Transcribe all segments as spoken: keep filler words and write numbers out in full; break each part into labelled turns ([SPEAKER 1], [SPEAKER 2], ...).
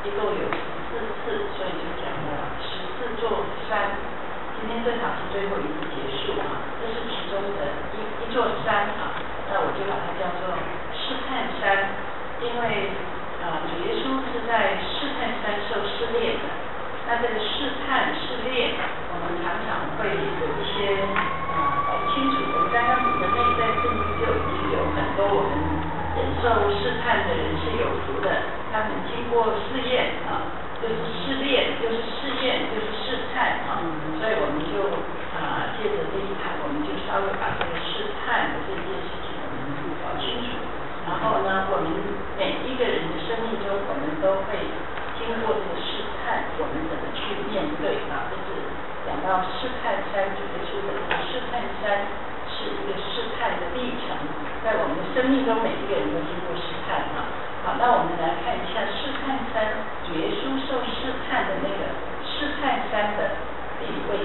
[SPEAKER 1] 一共有十四次，所以就讲了十四座山。今天这场是最后一次结束啊，这是其中的一一座山啊，那我就把它叫做试探山，因为啊主耶稣是在试探山受试炼的。那这个试探试炼，我们常常会有一些啊搞不清楚。我们刚刚读的内在圣经就已经有很多我们忍受试探的人是有福的，他们经过试验啊。就是试炼，就是试验，就是试探啊，所以我们就啊借着这一堂，我们就稍微把这个试探的这件事情我们搞清楚。然后呢，我们每一个人的生命中，我们都会经过这个试探，我们怎么去面对啊？就是讲到试探山，主耶稣的试探山是一个试探的历程，在我们的生命中，每一个人都经过试探啊。好，那我们来看一下试探山，主耶稣受试探的那个试探山的地位。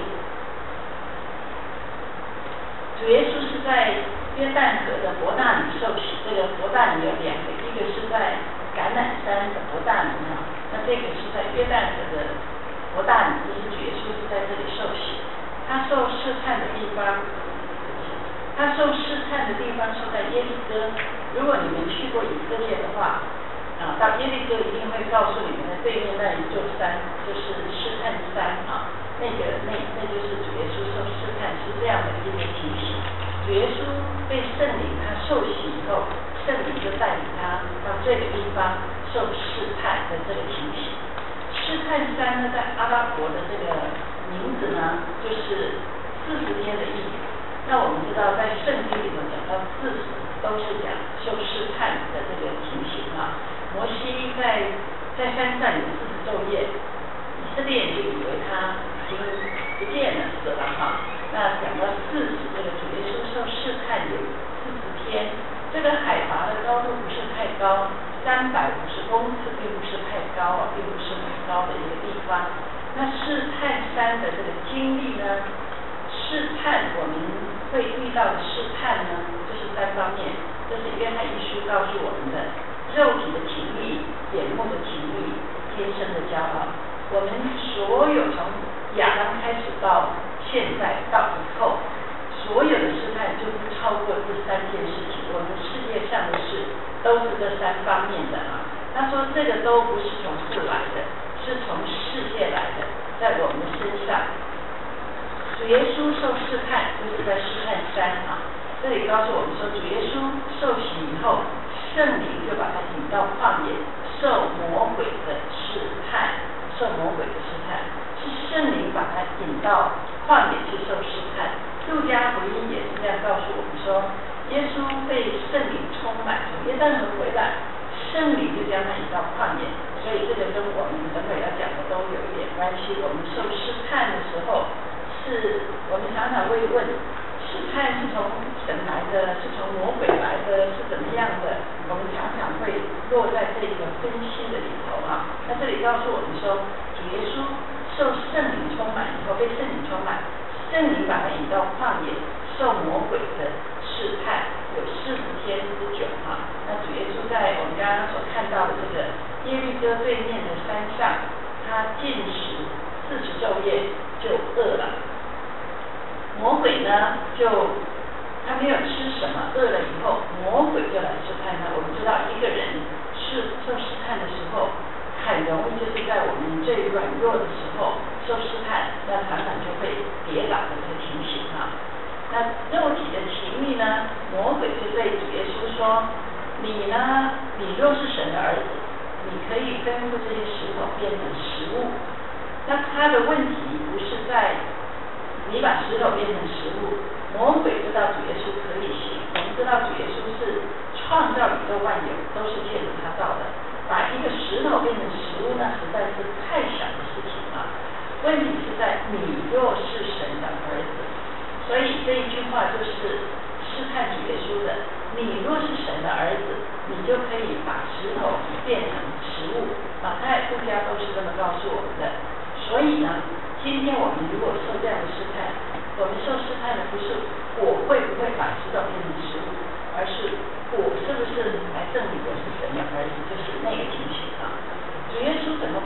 [SPEAKER 1] 主耶稣是在约旦河的伯大尼受洗，这个伯大尼有两个，一个是在橄榄山的伯大尼哈，那这个是在约旦河的伯大尼，就是主耶稣是在这里受洗。他受试探的地方，他受试探的地方是在耶利哥。如果你们去过以色列的话，啊，到耶利哥一定会告诉你们的对面那一座山就是试探山啊，那个那那就是主耶稣受试探是这样的一个情形。主耶稣被圣灵他受洗以后，圣灵就带领他到这个地方受试探的这个情形。试探山呢，在阿拉伯的这个名字呢，就是四十天的意思。那我们知道，在圣经里头讲到四十，都是讲受试探的这个情形啊。摩西在在山上有四十昼夜，以色列人就以为他已经不见了，死了哈。那讲到四十，这个主耶稣受试探有四十天，这个海拔的高度不是太高，三百五十公尺，并不是太高啊，并不是很高的一个地方。那试探山的这个经历呢？试探我们会遇到的试探呢，这是三方面，这是约翰一书告诉我们的：肉体的情欲、眼目的情欲、天生的骄傲。我们所有从亚当开始到现在到以后，所有的试探就不超过这三件事情。我们世界上的事都是这三方面的啊。他说这个都不是从父来的，是从世界来的，在我们身上。主耶稣受试探，就是在试探山啊。这里告诉我们说，主耶稣受洗以后，圣灵就把他引到旷野，受魔鬼的试探，受魔鬼的试探，是圣灵把他引到旷野去受试探。路加福音也是这样告诉我们说，耶稣被圣灵充满，从约旦河回来，圣灵就将他引到旷野。所以这个跟我们等会要讲的都有一点关系。我们受试探的时候，是我们常常会问，试探是从神来的，是从魔鬼来的，是怎么样的？我们常常会落在这个分析的里头啊。那这里告诉我们说，主耶稣受圣灵充满以后，被圣灵充满，圣灵把他引到旷野，受魔鬼的试探，有四十天之久啊。那主耶稣在我们刚刚所看到的这个耶利哥对面的山上，他禁食四十昼夜就饿了。魔鬼呢，就他没有吃什么，饿了以后，魔鬼就来试探他。我们知道，一个人是受试探的时候，很容易就是在我们最软弱的时候受试探，那常常就会跌倒的这个情形啊。那肉体的情欲呢，魔鬼就对主耶稣说：“你呢，你若是神的儿子，你可以吩咐这些石头变成食物。”那他的问题不是在你把石头变成食物，魔鬼知道主耶稣可以行。我们知道主耶稣是创造宇宙万有，都是借着他造的。把一个石头变成食物呢，实在是太小的事情了。问题是在你若是神的儿子，所以这一句话就是试探主耶稣的：你若是神的儿子，你就可以把石头变成食物。马太、路加都是这么告诉我们的。所以呢，今天我们如果受这样的试探，我们受试探的不是我会不会把石头变成食物，而是我是不是来证明我是神的儿子，就是那个情形啊。主耶稣怎么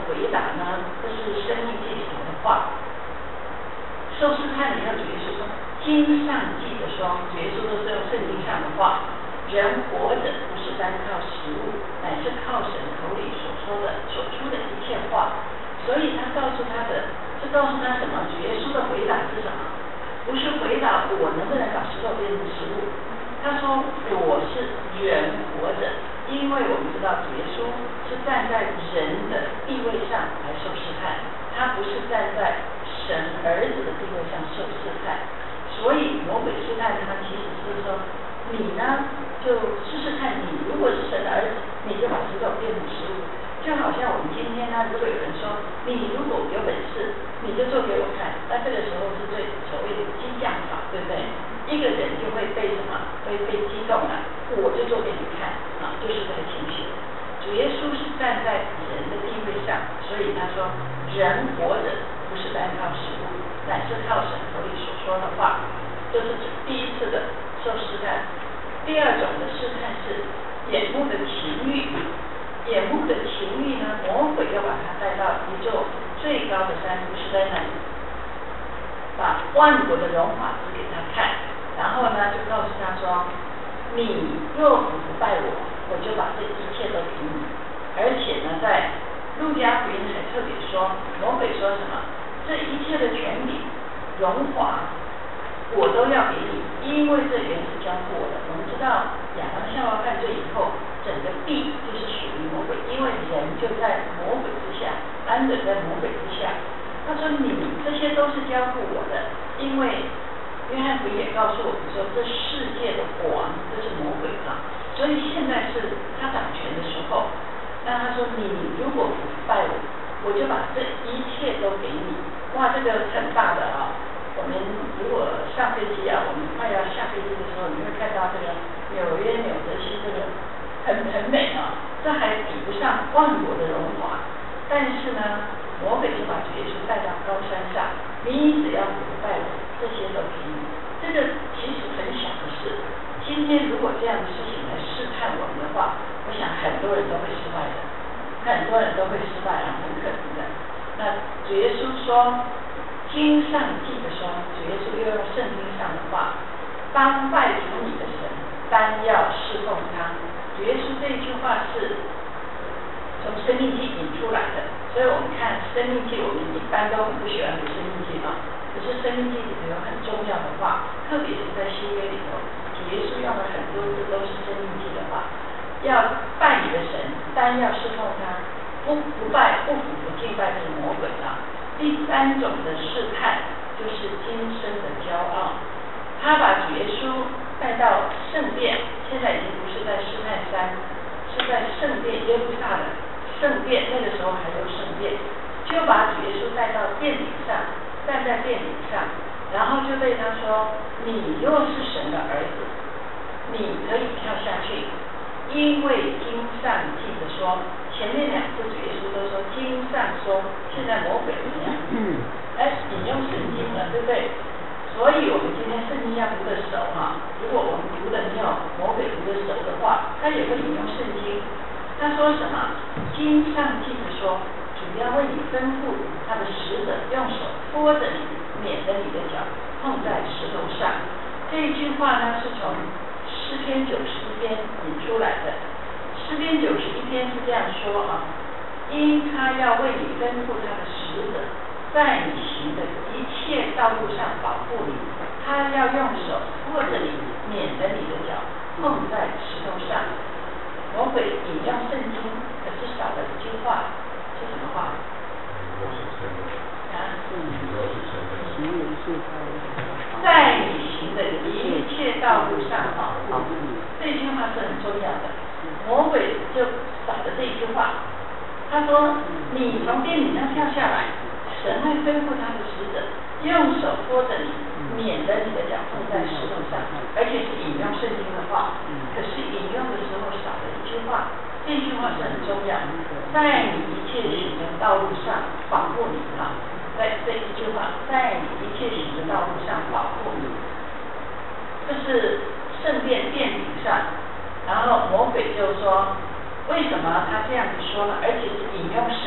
[SPEAKER 1] 回答呢，这是生命记里头的话。受试探里头主耶稣说，经上记着说，主耶稣都是用圣经上的话，人活着不是单靠食物，乃是靠神口里所说的所出的一切话。所以他告诉他的，这告诉他什么？主耶稣的回答是什么？不是回答我能不能把石头变成食物，他说我是人活着，因为我们知道主耶稣是站在人的地位上来受试探，他不是站在神儿子的地位上受试探，所以魔鬼试探他其实是说，你呢就试试看，你如果是神的儿子，你就把石头变成食物。就好像我们今天呢，如果有人说你如果有本事，你就做给我看，那这个时候是最所谓的激将法，对不对？一个人就会被什么？会被激动了，我就做给你看啊，就是这个情形。主耶稣是站在人的地位上，所以他说，人活着不是单靠食物，乃是靠神口里所说的话。这是指第一次的受试探。第二种的试探是眼目的情欲。眼目的情欲呢，魔鬼要把他带到一座最高的山，不是在那里，把万国的荣华指给他看，然后呢就告诉他说，你若不不拜我，我就把这一切都给你。而且呢，在路加福音还特别说，魔鬼说什么？这一切的权柄、荣华，我都要给你，因为这原是交付我的。我们知道亚当夏娃犯罪以后，整个地就是属于魔鬼，因为人就在魔鬼之下，安稳在魔鬼之下。他说你这些都是交付我的，因为约翰福音也告诉我们说，这世界的王就是魔鬼啊，所以现在是他掌权的时候。那他说你如果不拜我，我就把这一切都给你。哇，这个很大的啊！我们如果上飞机啊，我们快要下飞机的时候，你会看到这个纽约、纽泽西这个很很美啊，这还比不上万国的荣华。但是呢，魔鬼就把主耶稣带到高山上，你只要不拜我，这些都给你。这个其实很小的事。今天如果这样的事情来试探我们的话，我想很多人都会失败的，很多人都会失败啊，很可能的。那主耶稣说，经上记着说，主耶稣又用圣经上的话，当拜主你的神，单要侍奉他。主耶稣这一句话是从生命记引出来的，所以我们看生命记，我们一般都很不喜欢读生命记啊，可是生命记里头有很重要的话，特别是在新约里头，主耶稣用了很多字都是生命记的话，要拜你的神，单要侍奉他，不不拜不服不敬拜是魔鬼啊。第三种的试探就是今生的骄傲，他把主耶稣带到圣殿，现在已经不是在试探山，是在圣殿耶路撒冷圣殿，那个时候还有圣殿，就把主耶稣带到殿顶上，站在殿顶上，然后就对他说，你若是神的儿子，你可以跳下去，因为经上记着说，前面两次主耶稣都说经上说，现在魔鬼怎么样？哎，引用圣经了，对不对？所以我们今天圣经要读的熟哈，如果我们读的没有魔鬼读的熟的话，他也会引用圣经。他说什么？经上记着说，主要为你吩咐他的使者用手托着你，免得你的脚碰在石头上。这一句话呢，是从诗篇九十一篇引出来的。诗篇九十一篇是这样说啊，因他要为你吩咐他的使者，在你行的一切道路上保护你，他要用手托着你，免得你的脚碰在石头上。魔鬼引用圣经，可是少了一句话，是什么话？啊，在你行的一切道路上保护你，这句话是很重要的。魔鬼就少了这一句话，他说你从殿顶上跳下来，神会吩咐他的使者用手托着你，免得你的脚碰在石头上，而且是引用圣经的话，可是引用的时候少了一句话，这句话是很重要，在你一切行的道路上保护你啊，在这一句话，在你一切行的道路上保护你，这是圣殿殿顶上，然后魔鬼就说，为什么他这样子说呢？而且是引用圣经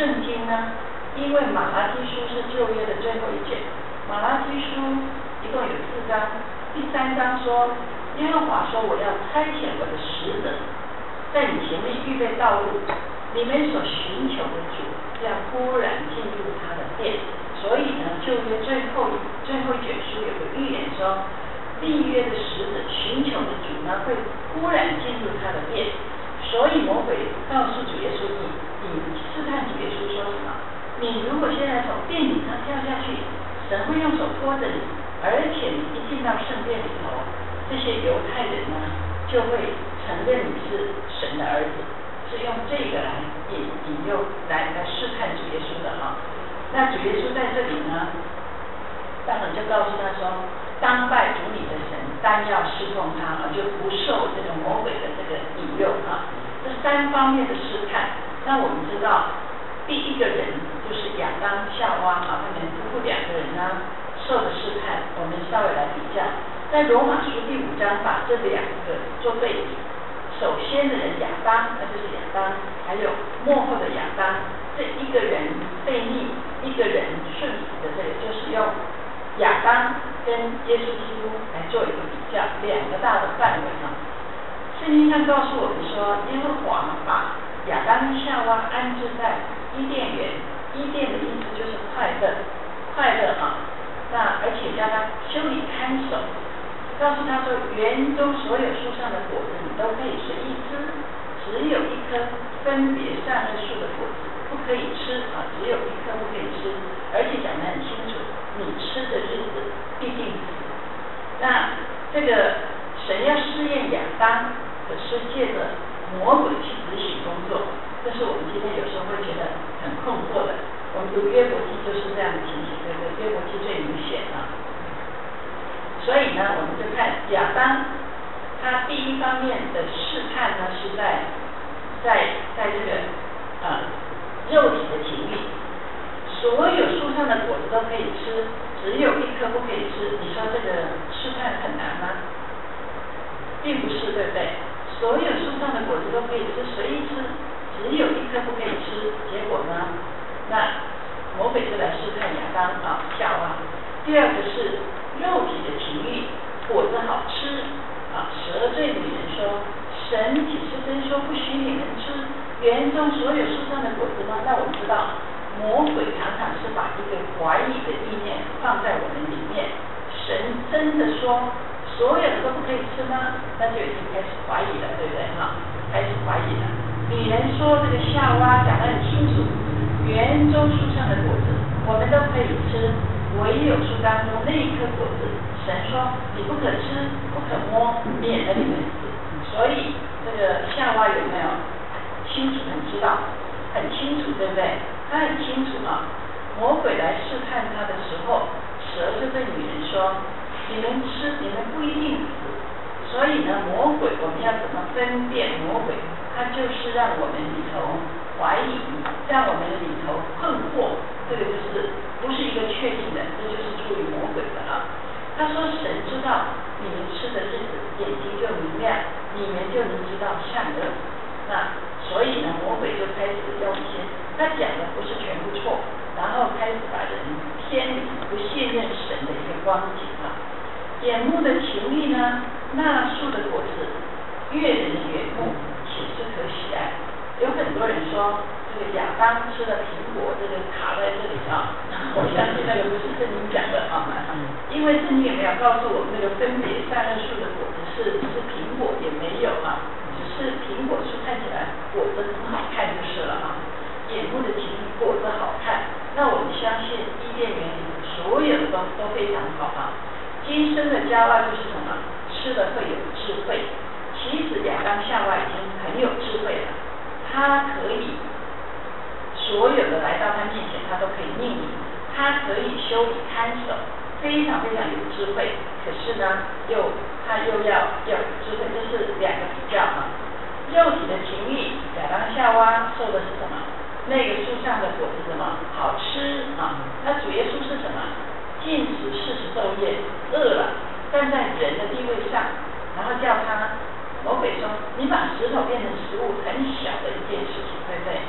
[SPEAKER 1] 因呢？因为马拉基书是旧约的最后一卷，马拉基书一共有四章，第三章说，耶和华说我要差遣我的使者，在你前面预备道路，你们所寻求的主要忽然进入他的殿。所以呢，旧约最后最后一卷书有个预言说，立约的使者寻求的主呢，会忽然进入他的殿。所以魔鬼告诉主耶稣，你你试探主耶稣说什么？你如果现在从殿顶上跳下去，神会用手托着你，而且你一进到圣殿里头，这些犹太人呢就会承认你是神的儿子，是用这个来引引诱来来试探主耶稣的哈。那主耶稣在这里呢，当然就告诉他说，当拜主你的神，单要侍奉他啊，就不受这个魔鬼的这个引诱啊。这三方面的试探，那我们知道，第一个人就是亚当夏娃啊，他们夫妇两个人呢受的试探，我们稍微来比较，在罗马书第五章把这两个做对比。首先的人亚当，那就是亚当，还有末后的亚当，这一个人悖逆，一个人顺服的这个，就是用亚当跟耶稣基督来做一个比较，两个大的范围哈。圣经上告诉我们说，耶和华把亚当夏娃安置在伊甸园，伊甸的意思就是快乐，快乐啊。那而且叫他修理看守。告诉他说，园中所有树上的果子你都可以随意吃，只有一棵分别善恶树的果子不可以吃啊，只有一棵不可以吃，而且讲得很清楚，你吃的日子必定死。那这个神要试验亚当，可是借着魔鬼去执行工作，这是我们今天有时候会觉得很困惑的。我们读约伯记就是这样的情形，对不对？约伯记最明显啊。所以呢，我们就看亚当，他第一方面的试探呢是在在在这个呃肉体的情欲，所有树上的果子都可以吃，只有一颗不可以吃。你说这个试探很难吗？并不是，对不对？所有树上的果子都可以吃，随意吃，只有一颗不可以吃。结果呢，那魔鬼就来试探亚当啊，夏娃。第二个是肉体的情欲，果子好吃啊，蛇对女人说，神岂是真说不许你们吃园中所有树上的果子吗？那我们知道，魔鬼常常是把一个怀疑的意念放在我们里面。神真的说所有的都不可以吃吗？那就已经开始怀疑了，对不对哈？开始怀疑了。女人说这个夏娃讲得很清楚，园中树上的果子我们都可以吃，唯有树当中那一颗果子，神说你不可吃，不可摸，免得你们死。所以这个夏娃有没有清楚很知道，很清楚，对不对？他很清楚啊。魔鬼来试探他的时候，蛇就对女人说，你们吃，你们不一定死。所以呢，魔鬼我们要怎么分辨魔鬼？他就是让我们里头怀疑，让我们里头困惑，这个就是不是一个确定的，这就是出于魔鬼的啊。他说神知道你们吃的日子，眼睛就明亮，你们就能知道善恶。那所以呢，魔鬼就开始用一些他讲的不是全部错，然后开始把人偏离不信任神的一个光景啊。眼目的情欲呢，那树的果子悦人眼目，且是可喜爱。有很多人说这个亚当吃了苹果，这个卡在这里啊，我相信那个不是圣经讲的啊，因为圣经也没有告诉我们那个分别善恶树的果子是是苹果，也没有啊，只是苹果树看起来果子很好看就是了啊。眼目的情欲，果子好看，那我们相信伊甸园里所有的东西都非常好啊。今生的骄傲就是什么？吃了会有智慧。其实亚当夏娃已经很有智慧了，他可以所有的来到他面前，他都可以命令，他可以修理看守，非常非常有智慧。可是呢，又他又要要有智慧，这是两个比较啊。肉体的情欲，亚当夏娃受的是什么？那个树上的果子什么好吃啊？那主耶稣是什么？禁食四十昼夜，饿了，站在人的地位上，然后叫他魔鬼说：“你把石头变成食物，很小的一件事情，对不对？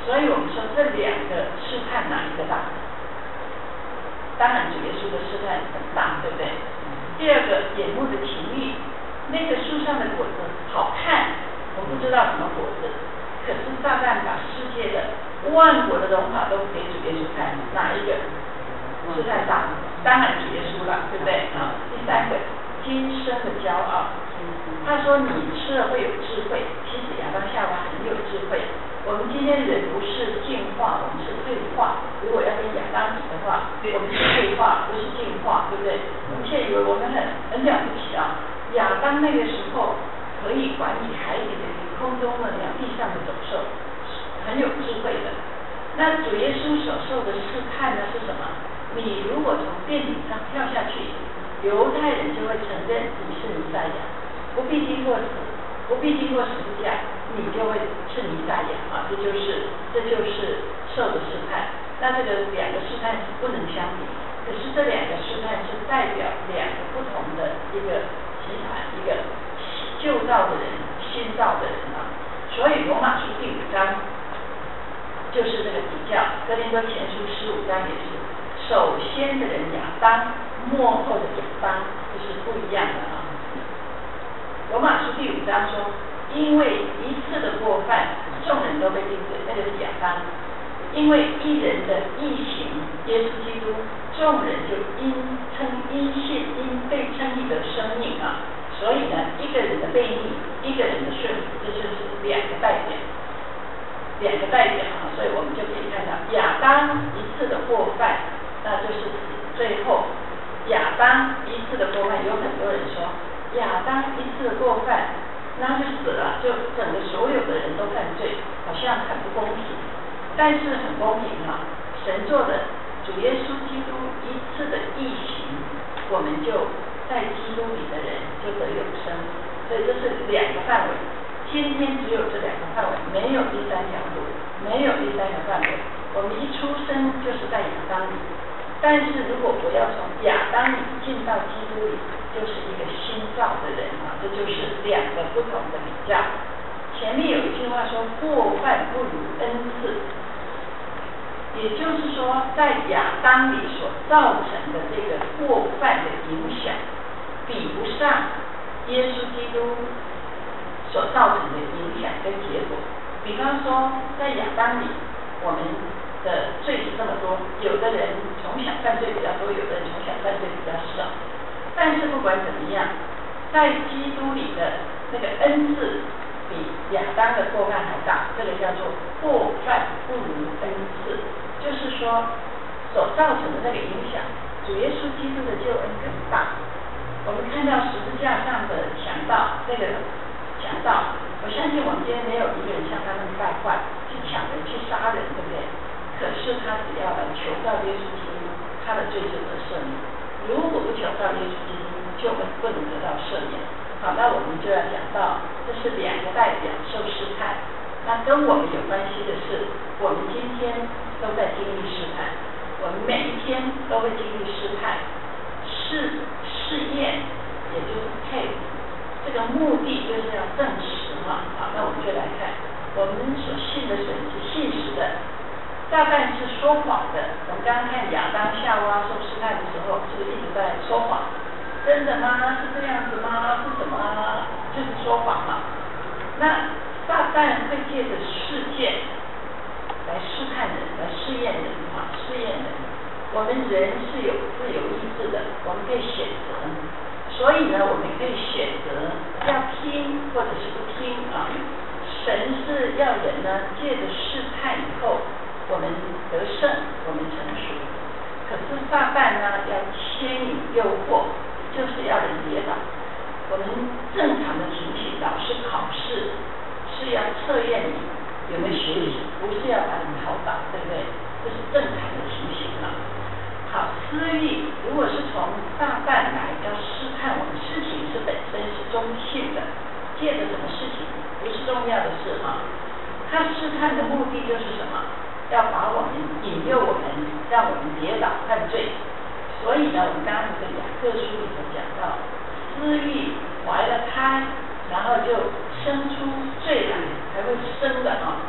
[SPEAKER 1] 所以我们说这两个试探哪一个大？当然主耶稣的试探很大，对不对？第二个眼目的情欲，那个树上的果子好看，我不知道什么果子，可是撒旦把世界的万国的荣华都给主耶稣看，哪一个试探大？当然主耶稣了，对不对？啊，第三个今生的骄傲，他说你吃了会有智慧，其实亚当夏娃很有智慧。我们今天人不是进化，我们是退化。如果要跟亚当比的话，我们是退化，不是进化，对不对？我们现在以为我们很很了不起啊！亚当那个时候可以管理海里的鱼、空中的鸟、地上的走兽，很有智慧的。那主耶稣所受的试探呢是什么？你如果从殿顶上跳下去，犹太人就会承认你是弥赛亚，不必经过死，不必经过十字架。你就会是弥赛亚啊，这就是这就是受的试探。那这个两个试探是不能相比，可是这两个试探是代表两个不同的一个集团，一个旧造的人、新造的人啊。所以罗马书第五章就是这个比较，哥林多前书十五章也是，首先的人亚当，末后的亚当，就是不一样的啊。罗马书第五章说。因为一次的过犯，众人都被定罪，那个是亚当。因为一人的义行，耶稣基督，众人就因称因信因被称义得生命啊。所以呢，一个人的悖逆，一个人的顺服，这就是两个代表，两个代表啊。所以我们就可以看到，亚当一次的过犯，那就是最后亚当一次的过犯，有很多人说亚当一次的过犯。那就死了，就整个所有的人都犯罪，好像很不公平，但是很公平哈、啊。神做的主耶稣基督一次的义行，我们就在基督里的人就得永生，所以这是两个范围。今天只有这两个范围，没有第三条路，没有第三个范围。我们一出生就是在亚当里，但是如果我要从亚当里进到基督里。就是一个新造的人啊，这就是两个不同的比较。前面有一句话说过犯不如恩赐，也就是说在亚当里所造成的这个过犯的影响，比不上耶稣基督所造成的影响跟结果。比方说在亚当里，我们的罪是这么多，有的人从小犯罪比较多，有的人从小犯罪比较少。但是不管怎么样，在基督里的那个恩赐比亚当的过犯还大，这个叫做过犯不如恩赐，就是说所造成的那个影响，主耶稣基督的救恩更大。我们看到十字架上的强盗，那个强盗，我相信我们今天没有一个人像他那么败坏，去抢人、去杀人，对不对？可是他只要来求告耶稣基督，他的罪就得赦免。如果不求告耶稣基督，就不能得到赦免。好，那我们就要讲到，这是两个代表受试探。那跟我们有关系的是，我们今天都在经历试探，我们每一天都会经历试探、试试验，也就是 test。这个目的就是要证实嘛。好，那我们就来看，我们所信的神是信实的。撒旦是说谎的。我们刚刚看亚当夏娃受试探的时候，是不是一直在说谎？真的吗？是这样子吗？是什么？就是说谎嘛。那撒旦会借着事件来试探人，来试验人啊，试验人。我们人是有自由意志的，我们可以选择。所以呢，我们可以选择要听或者是不听啊。神是要人呢借着试探以后。我们得胜，我们成熟。可是撒旦呢，要牵引诱惑，就是要人跌倒。我们正常的情形，老师考试是要测验你有没有学习，不是要把你考倒，对不对？这是正常的情形啊。好，私欲如果是从撒旦来要试探我们，事情是本身是中性的，借着什么事情不是重要的事啊。他试探的目的就是什么？要把我们引诱我们，让我们跌倒犯罪。所以呢，我们刚刚在雅各书里头讲到，私欲怀了胎，然后就生出罪来，才会生的啊。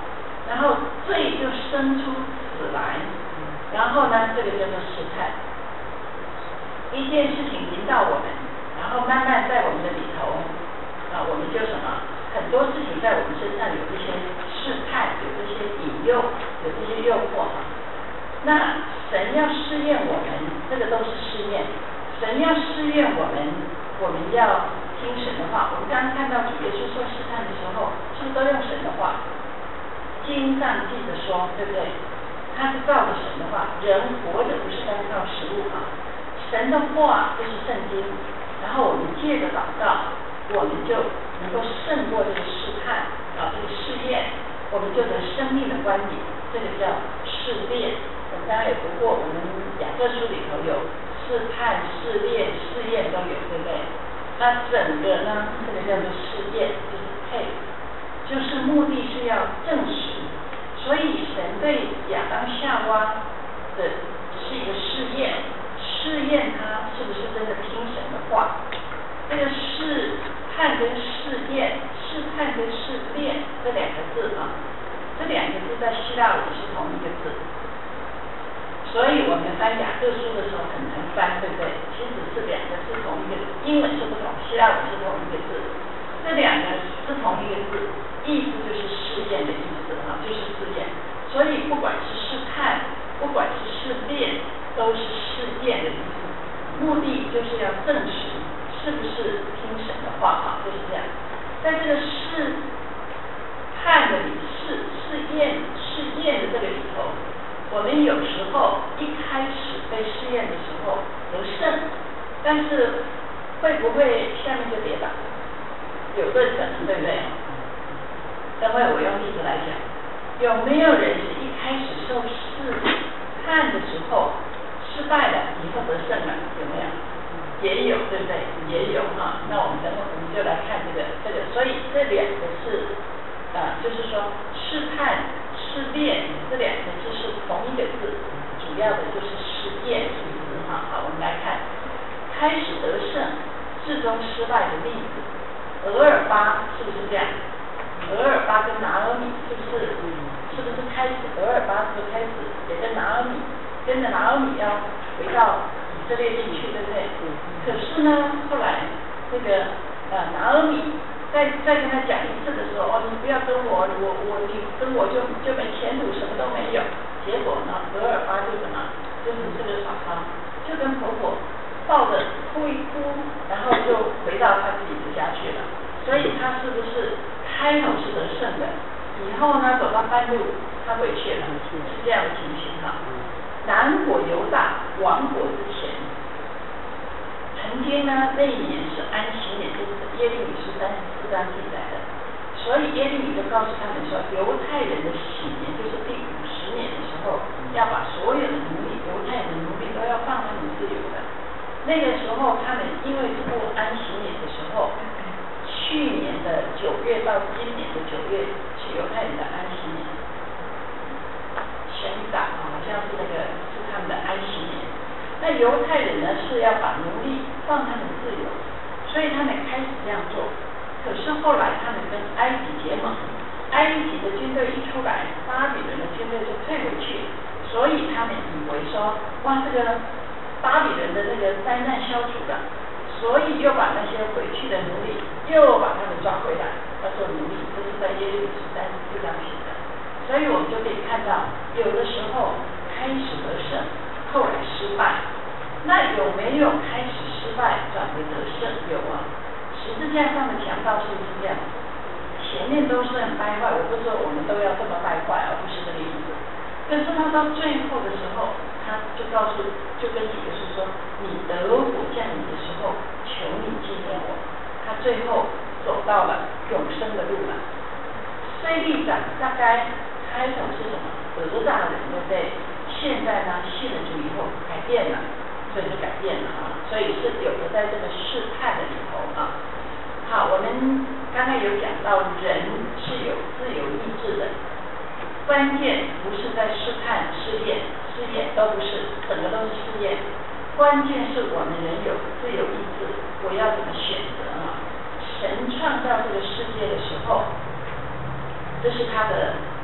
[SPEAKER 1] 然后罪就生出死来，然后呢，这个叫做试探。一件事情临到我们，然后慢慢在我们的里头，啊，我们就什么，很多事情在我们身上有这些试探，有这些引诱，有这些诱惑哈。那神要试验我们，这个都是试验。神要试验我们，我们要听神的话。我们刚刚看到主耶稣受试探的时候，是不是都用神的话？经上记着说，对不对？他是照着神的话，人活着不是单靠食物啊。神的话就是圣经，然后我们借着祷告，我们就能够胜过这个试探啊，这个试验，我们就得生命的冠冕，这个叫试炼。我们刚刚有读过，我们雅各书里头有试探、试炼、试验都有，对不对？那整个呢，这个叫做试验，就是配，就是目的是要证实。所以神对亚当夏娃的是一个试验，试验他是不是真的听神的话。这个试探跟试验，试探跟试炼这两个字啊，这两个字在希腊文是同一个字。所以我们翻雅各书的时候很难翻，对不对？其实是两个是同一个，英文是不同，希腊文是同一个字。这两个是同一个字，意思就是试验的意思啊，就是试验。所以不管是试探，不管是试炼，都是试验的意思。目的就是要证实是不是听神的话啊，就是这样。在这个试探的里，试试验试验的这个里头。我们有时候一开始被试验的时候得胜，但是会不会下面就跌倒？有这可能，对不对？等会我用例子来讲，有没有人是一开始受试探的时候失败了，以后得胜了？有没有？也有，对不对？也有哈。那我们等会我们就来看这个这个，所以这两个是啊、呃，就是说试探。试炼这两个字是同一个字，主要的就是试验意思哈。好，我们来看，开始得胜，最终失败的例子。俄尔巴是不是这样？俄尔巴跟拿俄米是不是？是不是开始？俄尔巴是不是开始也跟拿俄米，跟着拿俄米要回到以色列地去，对不对？可是呢，后来这个呃拿俄米。再再跟他讲一次的时候，哦，你不要跟我，我我你跟我就就没前途，什么都没有。结果呢，俄尔巴就怎么，就是这个嫂嫂，就跟婆婆抱着哭一哭，然后就回到他自己的家去了。所以他是不是开头是得胜的，以后呢走到半路他回去了，是这样的情形哈。南国犹大亡国之前。曾经呢，那一年是安息年，就是耶利米书三十四章记载的。所以耶利米就告诉他们说，犹太人的喜年就是第五十年的时候，要把所有的奴隶，犹太人的奴隶都要放他们自由的。那个时候，他们因为过安息年的时候，去年的九月到今年的九月是犹太人的安息年，宣告好像是那个是他们的安息年。那犹太人呢是要把奴隶放他们自由，所以他们开始这样做。可是后来他们跟埃及结盟，埃及的军队一出来，巴比伦的军队就退回去，所以他们以为说，哇，这个巴比伦的那个灾难消除了，所以又把那些回去的奴隶又把他们抓回来，要做奴隶。这是在耶利米书三十四章写的。所以我们就可以看到，有的时候开始得胜。后来失败，那有没有开始失败转为得胜？有啊，十字架上的强盗是不是这样？前面都是很败坏，我不是说我们都要这么败坏，而不是这个意思。可是他到最后的时候，他就告诉，就跟主耶稣说：“你得火降临的时候，求你纪念我。”他最后走到了永生的路了。虽利长大概开头是什么？得大人，对不对？现在呢，信了主以后改变了，所以就改变了啊，所以是有的在这个试探的里头啊。好，我们刚才有讲到人是有自由意志的，关键不是在试探、试验、试验都不是，整个都是试验。关键是我们人有自由意志，我要怎么选择啊？神创造这个世界的时候，这是他的主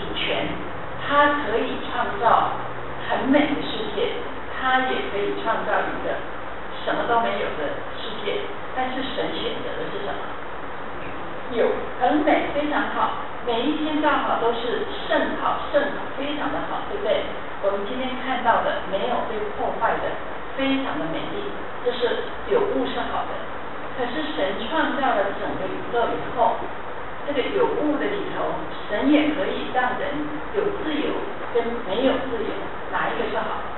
[SPEAKER 1] 权，他可以创造很美的世界，他也可以创造一个什么都没有的世界。但是神选择的是什么？有很美，非常好，每一天造好都是甚好甚好，非常的好，对不对？我们今天看到的没有被破坏的，非常的美丽，这是有物是好的。可是神创造了整个宇宙以后，这个有物的里头，神也可以让人有自由跟没有自由，哪一个是好？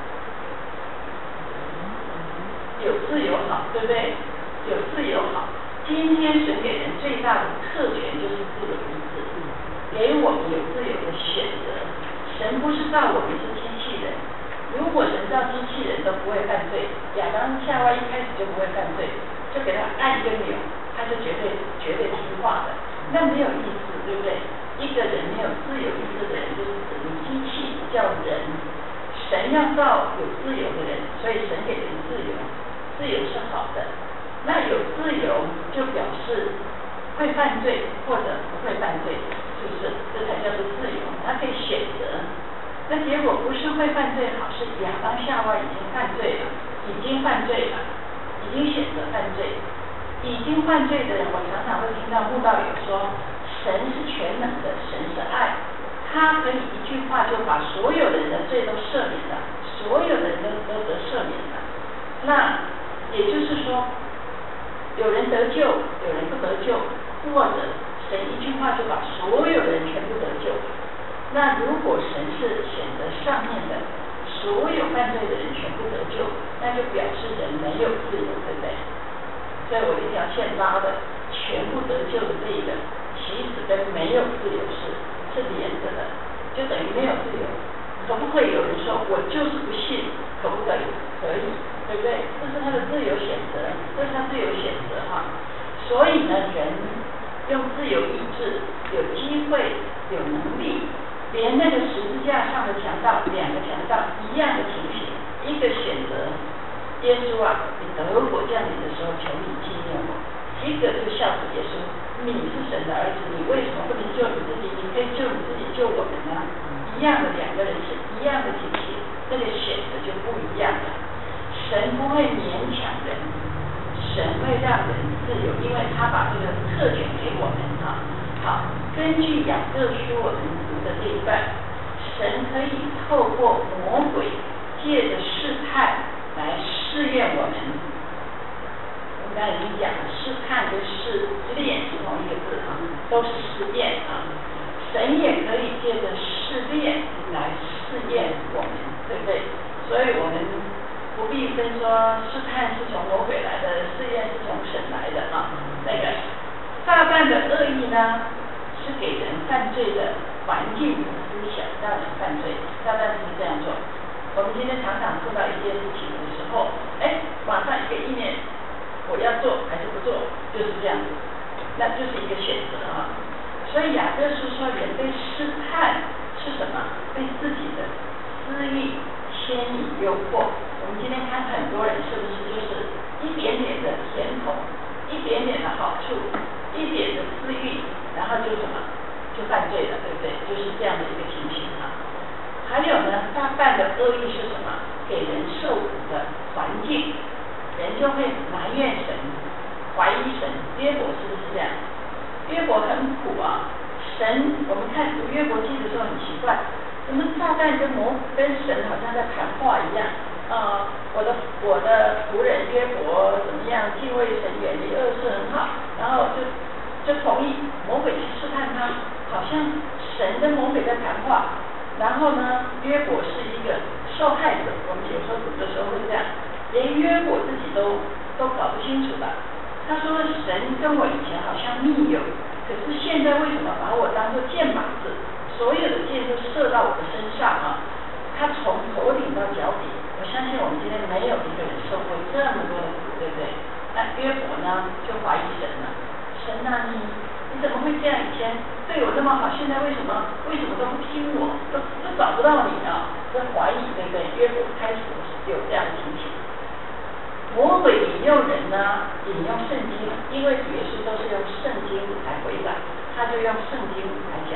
[SPEAKER 1] 有自由好，对不对？有自由好。今天神给人最大的特权就是自由意志，给我们有自由的选择。神不是造我们是机器人，如果神造机器人都不会犯罪，亚当夏娃一开始就不会犯罪，就给他按一个钮，他就绝对绝对听话的，那没有意思，对不对？一个人没有自由意志的人，就是等于机器叫人。神要造有自由的人，所以神给人自由，自由是好的。那有自由就表示会犯罪或者不会犯罪，是不是？这才叫做自由，他可以选择。那结果不是会犯罪好，是亚当夏娃已经犯罪了，已经犯罪了，已经选择犯罪。已经犯罪的人，我常常会听到慕道友说，神是全能的，神是爱，他可以一句话就把所有的人的罪都赦免了，所有的人都都得赦免了。那也就是说，有人得救，有人不得救，或者神一句话就把所有的人全部得救。那如果神是选择上面的，所有犯罪的人全部得救，那就表示人没有自由，对不对？所以我一条线拉的全部得救的这一个，其实跟没有自由是是连着的，就等于没有自由。可不可以有人说我就是不信？可不可以？可以，对不对？这是他的自由选择，这是他自由选择哈。所以呢，人用自由意志，有机会，有能力，连那个十字架上的强盗，两个强盗一样的情形，一个选择耶稣啊，你得国降临的时候，求你纪念我；一个就笑主耶稣，你是神的儿子，你为什么不能救你自己？你可以救你自己，救我们呢？一样的两个人是一样的情形，那个选择就不一样了。神不会勉强人，神会让人自由，因为他把这个特权给我们哈。好，根据雅各书我们读的这一段，神可以透过魔鬼借着试探来试验我们。我们刚才已经讲了，试探跟试炼是同一个字啊，都是试验啊。神也可以借着试炼来试验我们，对不对？所以我们不必分说试探是从魔鬼来的，试验是从神来的啊。那个撒旦的恶意呢，是给人犯罪的环境思想，让人犯罪。撒旦是这样做。我们今天常常碰到一件事情的时候，哎，马上一个意念，我要做还是不做，就是这样子，那就是一个选择啊。所以雅各书说，人被试探是什么？被自己的私欲牵引诱惑。我们今天看很多人是不是就是一点点的甜头，一点点的好处，一点的私欲，然后就什么就犯罪了，对不对？就是这样的一个情形啊。还有呢，撒旦的恶意是什么？给人受苦的环境，人就会埋怨神，怀疑神。约伯是不是这样？约伯很苦啊，神，我们看读约伯记的时候很奇怪，怎么撒旦跟魔跟神好像在谈话一样啊、呃？我的我的仆人约伯怎么样，敬畏神，远离恶事很好，然后就就同意魔鬼去试探他，好像神跟魔鬼在谈话。然后呢，约伯是一个受害者，我们有时候读的时候会这样，连约伯自己都都搞不清楚的。他说神跟我以前好像密友，可是现在为什么把我当作箭靶子，所有的箭都射到我的身上啊？他从头顶到脚底，我相信我们今天没有一个人受过这么多的苦，对不对？那约伯呢就怀疑神了，神啊，你你怎么会这样？以前对我那么好，现在为什么为什么都不听我，都都找不到你啊？这怀疑，对不对？约伯开始有这样的情形。魔鬼引诱人呢，引用圣经，因为主耶稣都是用圣经来回答，他就用圣经来讲。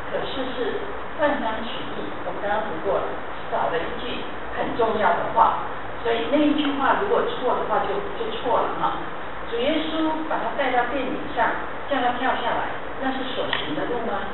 [SPEAKER 1] 可是是断章取义。我们刚刚读过了，少了一句很重要的话，所以那一句话如果错的话就就错了哈。主耶稣把他带到殿顶上，叫他跳下来，那是所行的路吗？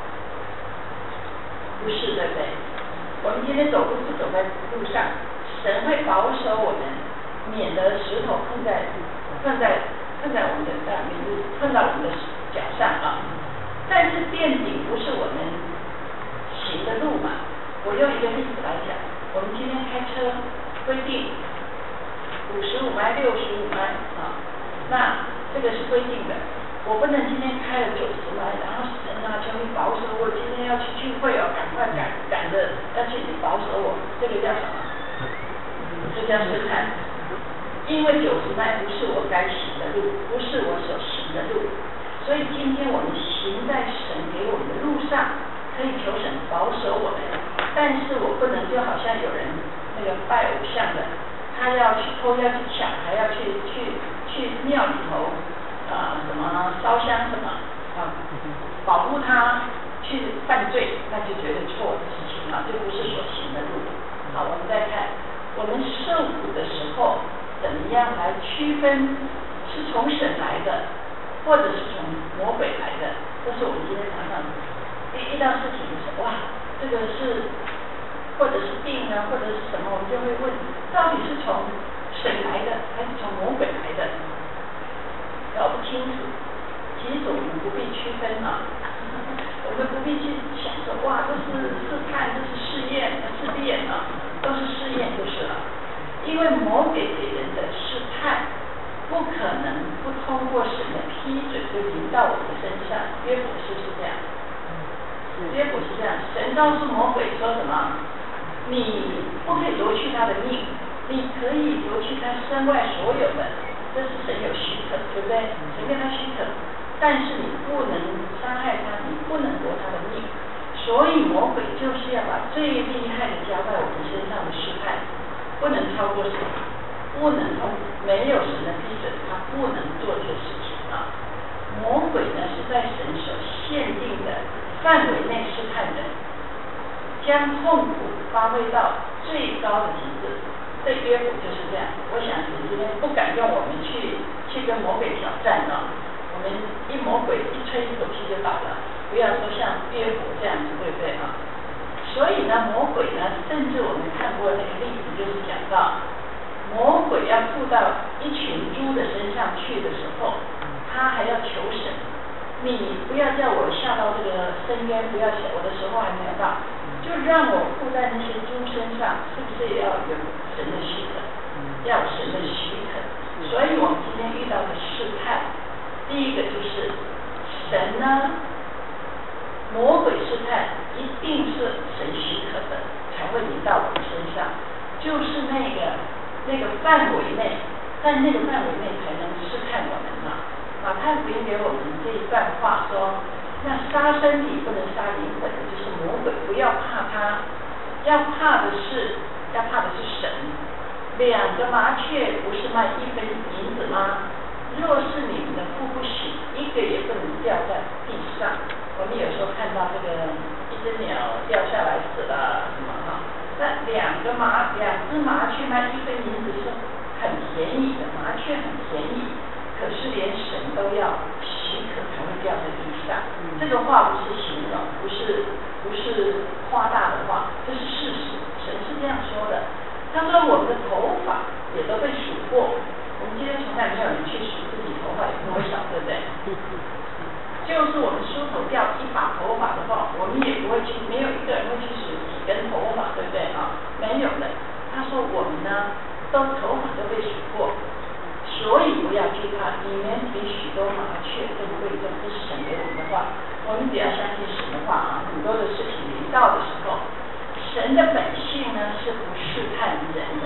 [SPEAKER 1] 不是，对不对？我们今天走路是走在路上，神会保守我们，免得石头碰在碰在碰在我们的上面，碰到我们的脚上啊。但是殿顶不是我们行的路嘛？我用一个例子来讲，我们今天开车规定五十五迈、六十五迈啊，那这个是规定的。我不能今天开了九十迈，然后神啊，求你保守我，今天要去聚会哦，赶快赶赶着要去你保守我，这个叫什么？这叫试探。因为九十迈不是我该行的路，不是我所行的路，所以今天我们行在神给我们的路上，可以求神保守我们，但是我不能就好像有人那个拜偶像的，他要去偷要去抢，还要去去去庙里头。啊、呃，什么烧香什么啊，保护他去犯罪，那就绝对错的事情啊，这不是所行的路。好，我们再看，我们受苦的时候，怎么样来区分是从神来的，或者是从魔鬼来的？这是我们今天常常遇到事情的时候，哇，这个是或者是病啊，或者是什么，我们就会问，到底是从神来的，还是从魔鬼来的？搞不清楚，其实我们不必区分啊，我们不必去想说哇，这是试探，这是试验、试炼啊，都是试验就是了。因为魔鬼给人的试探，不可能不通过神的批准就临到我们身上。约伯是不是这样？约伯是这样，神告诉魔鬼说什么？你不可以夺去他的命，你可以夺去他身外所有的。这是神有许可，对不对？神给他许可，但是你不能伤害他，你不能夺他的命。所以魔鬼就是要把最厉害的加在我们身上的试探，不能超过神，不能通，没有神的批准，他不能做这个事情啊。魔鬼呢是在神所限定的范围内试探人，将痛苦发挥到最高的极致。这约伯就是这样，我想你今天不敢用我们去去跟魔鬼挑战啊，我们一魔鬼一吹一口气就倒了，不要说像约伯这样子，对不对啊？所以呢，魔鬼呢，甚至我们看过那个例子，就是讲到魔鬼要附到一群猪的身上去的时候，他还要求神，你不要叫我下到这个深渊，不要下，我的时候还没有到。就让我附在那些猪身上，是不是也要有神的许可？要有神的许可。所以我们今天遇到的试探，第一个就是神呢，魔鬼试探一定是神许可的，才会临到我们身上。就是那个那个范围内，在那个范围内才能试探我们嘛。马太福音给我们这一段话说。那杀身体不能杀灵魂的，就是魔鬼，不要怕他，要怕的是，要怕的是神。两个麻雀不是卖一分银子吗？若是你们的父不许，一个也不能掉在地上。我们有时候看到这个一只鸟掉下来死了什么哈，那两个麻两只麻雀卖一分银子是很便宜的，麻雀很便宜。可是连神都要许可才会掉在地上，这个话不是形容，不是不是夸大的话，这是事实。神是这样说的，他说我们的头发也都被数过，我们今天从来没有人去数自己头发有多少，对不对？就是我们梳头掉一把头发的话，我们也不会去，没有一个人会去数几根头发，对不对啊？没有的。他说我们呢，都头发都被数过。所以不要惧怕，你们比许多麻雀更贵重。这是神给我们的话，我们只要相信神的话啊。很多的事情临到的时候，神的本性呢是不试探人的，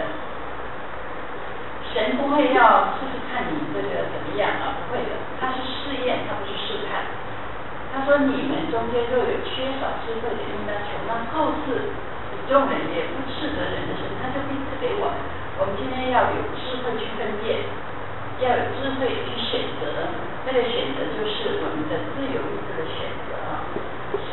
[SPEAKER 1] 神不会要试试看你这个怎么样啊，不会的，他是试验，他不是试探。他说你们中间若有缺少智慧的，应当求那后赐与众人也不斥责人的神，他就必赐给我们。我们今天要有智慧去分辨。要有智慧去选择，那个选择就是我们的自由意志的选择啊。神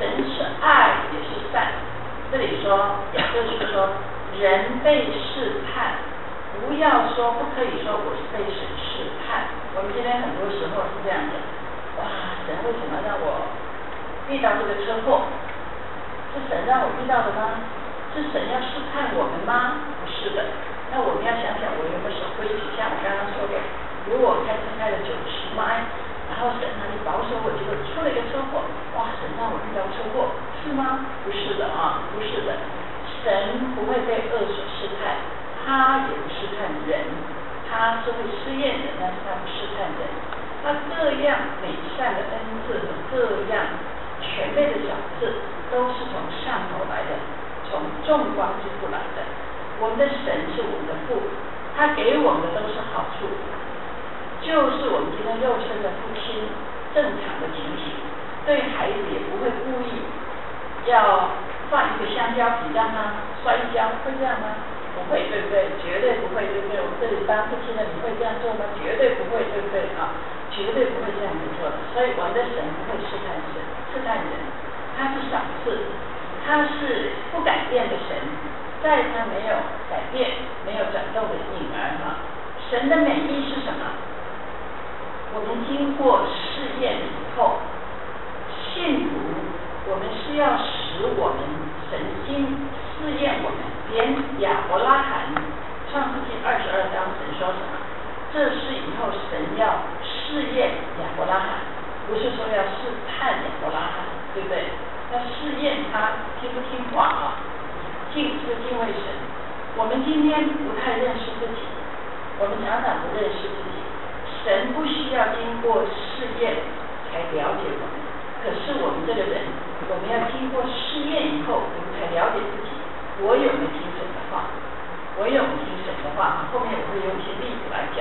[SPEAKER 1] 神是爱，也是善。这里说，雅各书说，人被试探，不要说，不可以说我是被神试探。我们今天很多时候是这样的，哇，神为什么让我遇到这个车祸？是神让我遇到的吗？是神要试探我们吗？不是的。那我们要想想，我有没有守规矩？像我刚刚说的，如果我开车开了九十迈，然后神那里保守我，结果出了一个车祸，哇，神让我遇到车祸，是吗？不是的啊，不是的。神不会被恶所试探，他也不试探人，他是会试验人，但是他不试探人。他各样美善的恩赐和各样全备的赏赐，都是从上头来的，从众光之父来的。我们的神是我们的父，他给我们的都是好处，就是我们今天肉身的父亲正常的情形。对孩子也不会故意要放一个香蕉皮让他摔跤，会这样吗？不会，对不对？绝对不会，对不对？我们这里当父亲的，你会这样做吗？绝对不会，对不对啊？绝对不会这样子做的。所以我们的神不会试探神，试探人，他是赏赐，他是不改变的神，在他没有改变、没有转动的婴儿哈。神的美意是什么？我们经过试验以后，信徒，我们是要使我们神经试验我们。连亚伯拉罕创世纪二十二章神说什么？这是以后神要试验亚伯拉罕，不是说要试探亚伯拉罕，对不对？要试验他听不听话啊，敬不敬畏神。我们今天不太认识自己，我们常常不认识自己。神不需要经过试验才了解我们，可是我们这个人，我们要经过试验以后，我们才了解自己。我有没有听神的话？我有没有听神的话？后面我会用一些例子来讲。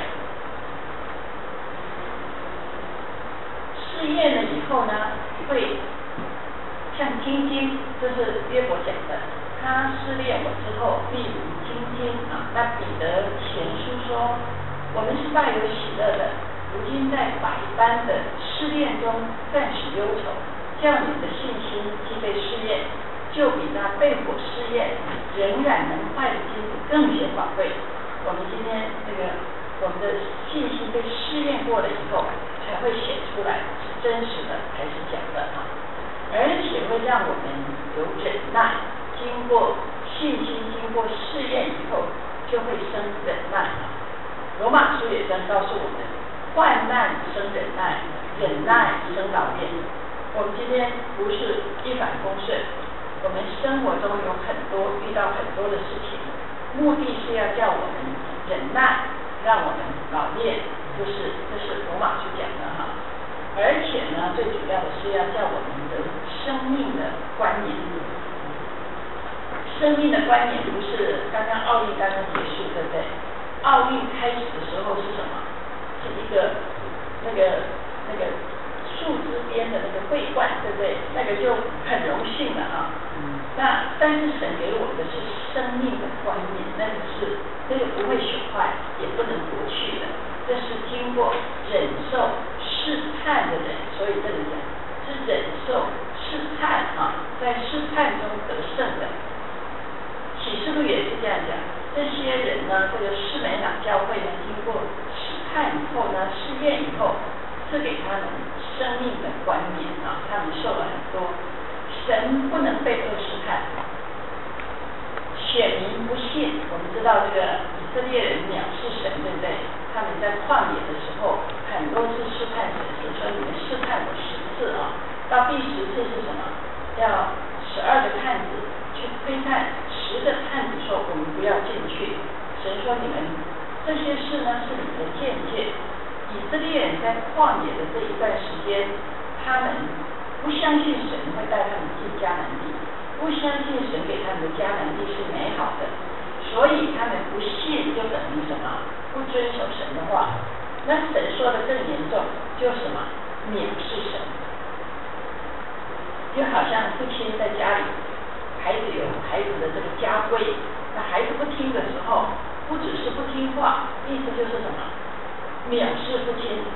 [SPEAKER 1] 试验了以后呢，会像精金，这是约伯讲的，他试炼我之后，必如精金啊。那彼得前书说，我们是大有喜乐的，如今在百般的试炼中暂时忧愁，叫你的信心既被试验，就比那被火试验仍然能坏的金子更显宝贵。我们今天这个我们的信心被试验过了以后，才会显出来是真实的还是假的啊！而且会让我们有忍耐，经过信心经过试验以后，就会生忍耐啊。罗马书也曾告诉我们，患难生忍耐，忍耐生老练。我们今天不是一帆风顺。我们生活中有很多遇到很多的事情，目的是要叫我们忍耐，让我们老练，就是这是罗马书讲的哈。而且呢，最主要的是要叫我们的生命的观念。生命的观念不是刚刚奥运刚刚结束，对不对？奥运开始的时候是什么？是一个那个那个树枝边的那个桂冠，对不对？那个就很荣幸了啊。那但是神给我们的是生命的观念，那个是那个不会损坏，也不能夺去的，这是经过忍受试探的人，所以这里讲是忍受试探啊，在试探中得胜的。启示录也是这样讲，这些人呢，这个士美朗教会呢，经过试探以后呢，试验以后，赐给他们生命的观念啊，他们受了很多。神不能被恶试探，选民不信。我们知道这个以色列人藐视神，对不对？他们在旷野的时候，很多次试探神，神说你们试探我十次啊，到第十次是什么？要十二个探子去窥探，十个探子说我们不要进去。神说你们这些事呢是你们的见解。以色列人在旷野的这一段时间，他们不相信神会带他们进迦南地，不相信神给他们的迦南地是美好的，所以他们不信就等于什么？不遵守神的话。那神说的更严重，就是什么？藐视神。就好像父亲在家里，孩子有孩子的这个家规，那孩子不听的时候，不只是不听话，意思就是什么？藐视父亲。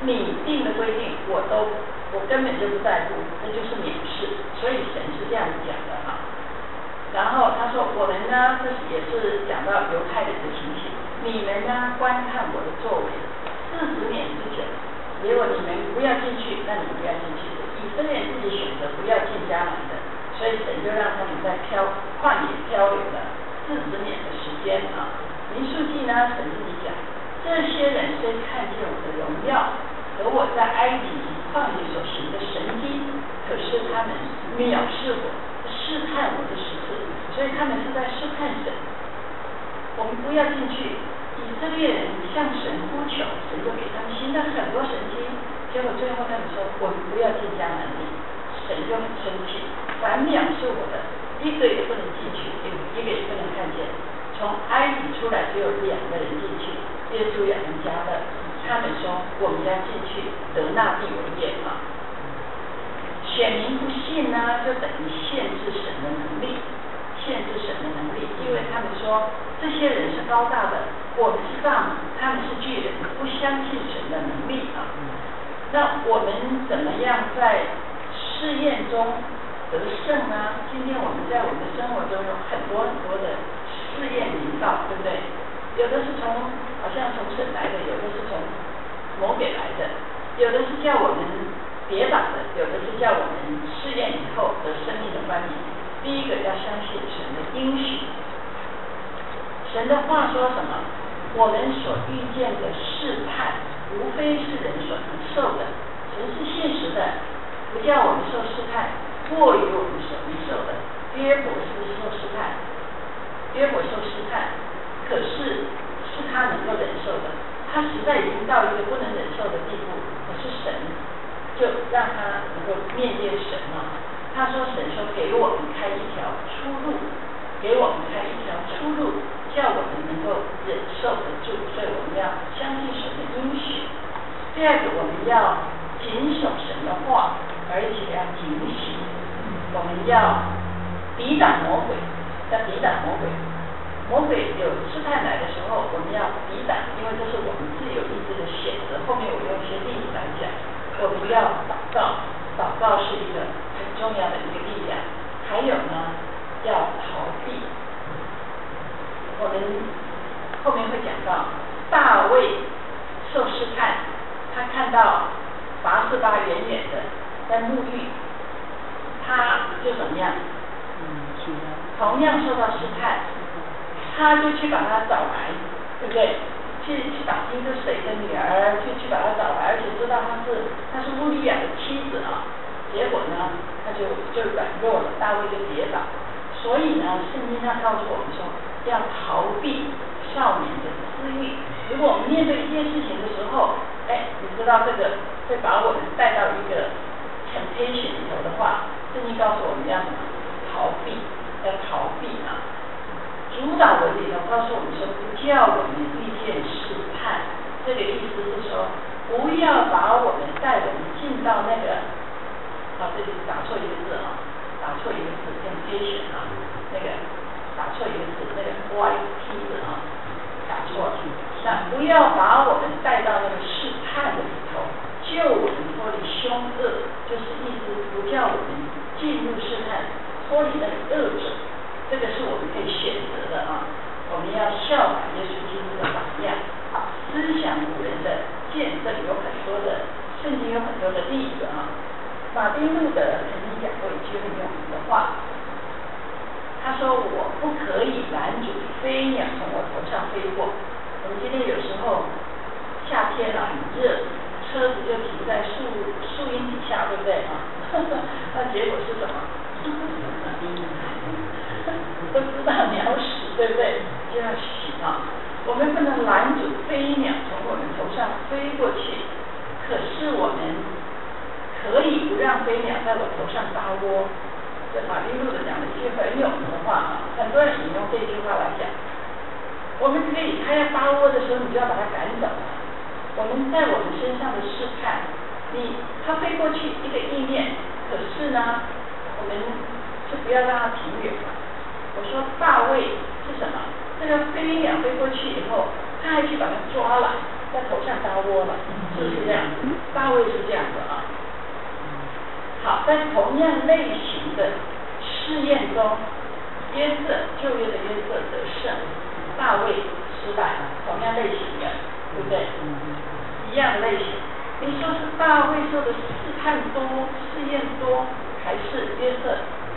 [SPEAKER 1] 你定的规定我都我根本就不在乎，那就是藐视。所以神是这样讲的哈。然后他说我们呢，这也是讲到犹太人的情形，你们呢观看我的作为四十年之久，结果你们不要进去，那你们不要进去的。以色列人自己选择不要进迦南的，所以神就让他们在漂旷野漂流了四十年的时间啊。民数记呢，神自己讲，这些人虽看见我的荣耀和我在埃及及旷野所行的神迹，可是他们藐视我，试探我的十次，所以他们是在试探神。我们不要进去。以色列人向神呼求，神就给他们行了很多神迹，结果最后他们说我们不要进迦南地，神就很生气，凡藐视我的，一个也不能进去，一个也不能看见。从埃及出来只有两个人进去，耶稣两人加勒，他们说我们要进去得那地为业啊。选民不信呢，就等于限制神的能力，限制神的能力，因为他们说这些人是高大的，我们是蚱蜢，他们是巨人，不相信神的能力啊。那我们怎么样在试验中得胜呢？今天我们在我们的生活中有很多很多的试验引导，对不对？有的是从好像从神来的，有的是从魔鬼来的，有的是叫我们跌倒的，有的是叫我们试验以后得生命的冠冕。第一个要相信神的应许，神的话说什么？我们所遇见的试探，无非是人所能受的。神是现实的，不叫我们受试探，过于我们所能受的。约伯是受试探，约伯受试探，可是是他能够忍受的。他实在已经到一个不能忍受的地步，可是神就让他能够面对神嘛。他说神说给我们开一条出路，给我们开一条出路，叫我们能够忍受得住。所以我们要相信神的应许。第二个，我们要谨守神的话，而且要警醒。我们要抵挡魔鬼，要抵挡魔鬼。魔鬼有试探来的时候，我们要抵挡，因为这是我们自由意志的选择。后面我用一些例子来讲，我们要祷告，祷告是一个很重要的一个力量。还有呢，要逃避。我们后面会讲到大卫受试探，他看到拔示巴远远的在沐浴，他就怎么样？同样受到试探，他就去把他找来，对不对？去去打金子水的女儿，去去把他找来，而且知道他是他是乌利亚的妻子啊。结果呢，他就就软弱了，大卫就跌倒。所以呢，圣经上告诉我们说，要逃避少年的私欲。如果我们面对一件事情的时候，哎，你知道这个会把我们带到一个 temptation 里头的话，圣经告诉我们要什么？逃避，要逃避啊！主导文里头告诉我们说，不叫我们遇见试探。这个意思是说，不要把我们带我们进到那个。啊，这里打错一个字啊，打错一个字 temptation 啊，那个打错一个字，那个 y t 字啊，打错了。那不要把我们带到那个试探的里头，救我们脱离凶恶，就是意思不叫我们进入试探，脱离那个恶者。这个是我们可以选择的啊。我们要效法耶稣基督的榜样，思想古人的见证有很多的，圣经有很多的例子啊。马丁路德曾经讲过一句很有名的话，他说我不可以拦阻飞鸟从我头上飞过。我们今天有时候夏天啊很热，车子就停在树树荫底下，对不对啊？那结果是什么？都知道鸟屎，对不对？就要洗啊。我们不能拦阻飞鸟从我们头上飞过去，可是我们可以不让飞鸟在我头上搭窝。这马丁路德讲的一句很有名的话啊，很多人引用这句话来讲。我们可以，他要搭窝的时候，你就要把它赶走。我们在我们身上的试探，你它飞过去一个意念，可是呢，我们就不要让它停远了。我说大卫是什么？这个飞鸟飞过去以后，他还去把它抓来， 在头上搭窝了，是不是这样？大卫是这样的啊。好，在同样类型的试验中，约瑟旧约的约瑟得胜，大卫失败，同样类型的，对不对？一样的类型。你说是大卫受的试探多、试验多，还是约瑟？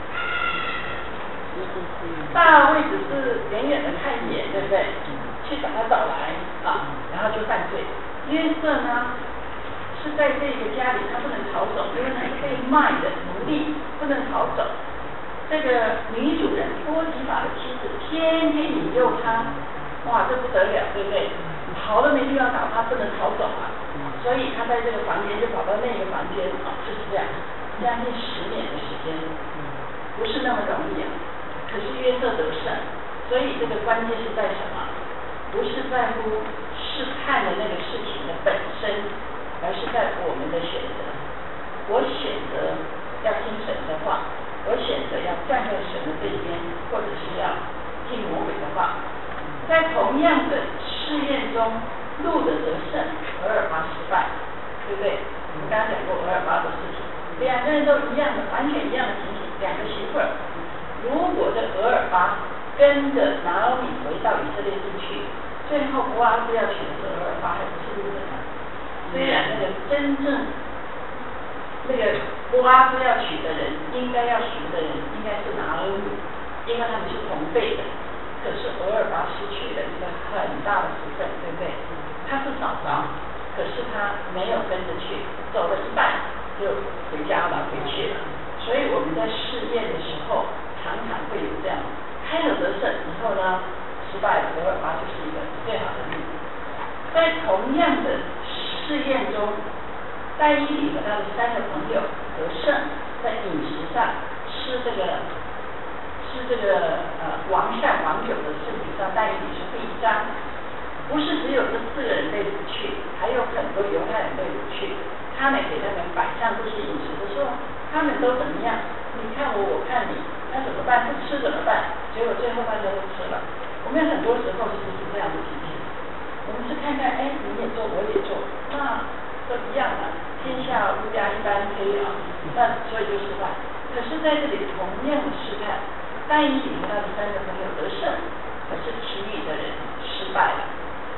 [SPEAKER 1] 大卫只是远远的看一眼，对不对？去把他找来啊，然后就犯罪。约瑟呢，是在这个家里他不能逃走，因为他是被卖的奴隶，不能逃走。这个女主人波提法的妻子天天引诱他，哇，这不得了，对不对？逃都没地方逃，他不能逃走啊，所以他在这个房间就跑到那个房间啊，就是这样，将近十年的时间，不是那么容易啊。可是约瑟得胜，所以这个关键是在什么？不是在乎试探的那个事情的本身，而是在我们的选择。我选择要听神的话，我选择要站在神的这边，或者是要听魔鬼的话。在同样的试验中，路的得胜，俄尔巴失败，对不对？我们刚刚讲过俄尔巴的事情，两个人都一样的，完全一样的情形，两个媳妇儿。如果这俄尔巴跟着拿俄米回到以色列地去，最后波阿斯要娶的是俄尔巴，还不是路得呢？虽然那个真正那个波阿斯要娶的人，应该要赎的人应该是拿俄米，因为他们是同辈的。可是俄尔巴失去了一个很大的福分，对不对？他是嫂嫂，可是他没有跟着去，走了一半就回家了，回去了。所以我们在试验的时候，常常会有这样，开了得胜以后呢，失败了，俄尔巴就是一个最好的例子。在同样的试验中，戴伊里和他的三个朋友得胜，在饮食上吃这个吃这个呃王善王友的事情上，戴伊里是第一章，不是只有这四个人被掳去，还有很多犹太人被掳去，他们给他们摆上这些饮食的时候，他们都怎么样？你看我，我看你，那怎么办？不吃怎么办？结果最后大家都吃了。我们很多时候是不是这样的情形？我们是看看，哎，你也做，我也做，那都一样的，天下乌鸦一般黑啊，那所以就失败。可是在这里同样的试探，戴伊里和他的三个朋友得胜，可是其余的人失败了。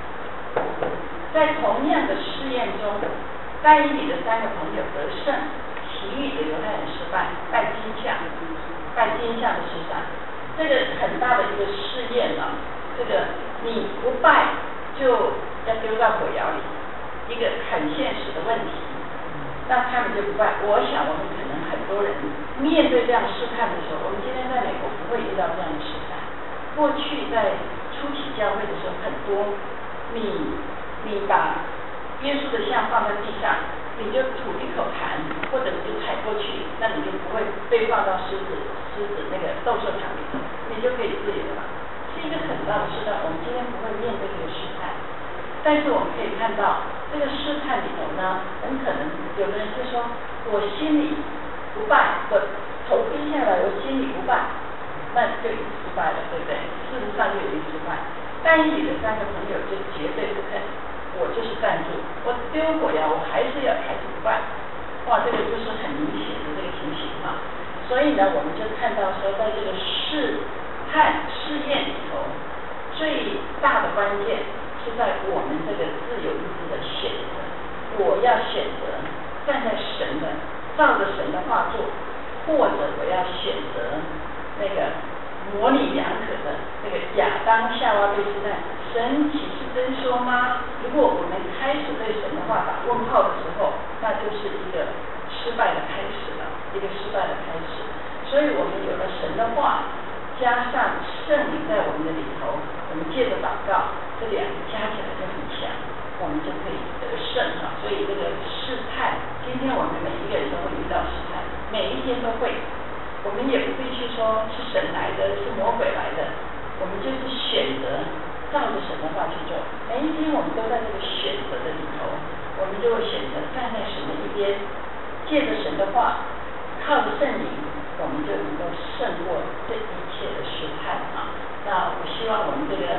[SPEAKER 1] 在同样的试验中，戴伊里的三个朋友得胜，其余的犹太人失败，拜金像，拜金像的失败，这个很大的一个试验了。这个你不拜就要丢到火窑里，一个很现实的问题。那他们就不拜。我想我们可能很多人面对这样试探的时候，我们今天在美国不会遇到这样的试探。过去在初期教会的时候，很多你你把耶稣的像放在地上，你就吐一口痰，或者你就踩过去，那你就不会被放到狮子狮子那个斗兽场里头，你就可以自由了。是一个很大的试探，我们今天不会面对这个试探，但是我们可以看到这个试探里头呢，很可能有的人就说，我心里不拜，我头低下来，我心里不拜，那就已经失败了，对不对？事实上就已经失败。但以理的三个朋友就绝对不肯，我就是站住，我丢火呀，我还是要还是不拜。哇，这个就是很明显的这个情形啊。所以呢，我们就看到说，在这个试探试验里头，最大的关键是在我们这个自由意志的选择。我要选择站在神的，照着神的话做，或者我要选择那个模棱两可的那个亚当夏娃被试探，神岂是真说吗？如果我们开始对神的话打问号的时候，那就是一个失败的开始了，一个失败的开始。所以我们有了神的话，加上圣灵在我们的里头，我们借着祷告，这两个加起来就很强，我们就可以得胜哈。所以这个试探，今天我们每一个人都会遇到试探，每一天都会。我们也不必去说是神来的，是魔鬼来的，我们就是选择照着神的话去做。每一天我们都在这个选择的里头，我们就会选择站在神的一边，借着神的话，靠着圣灵，我们就能够胜过这一切的试探啊。那我希望我们这个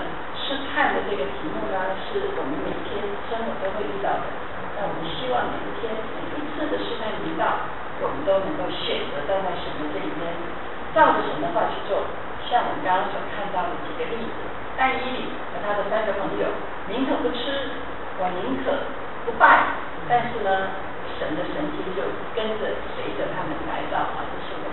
[SPEAKER 1] 试探的这个题目呢，是我们每天生活都会遇到的。那我们希望每一天每一次的试探临到，我们都能够选择站在神的这一边，照着神的话去做。像我们刚刚所看到的几个例子，但以理和他的三个朋友，宁可不吃，我宁可不拜，但是呢，神的神迹就跟着随着他们来到啊，这是我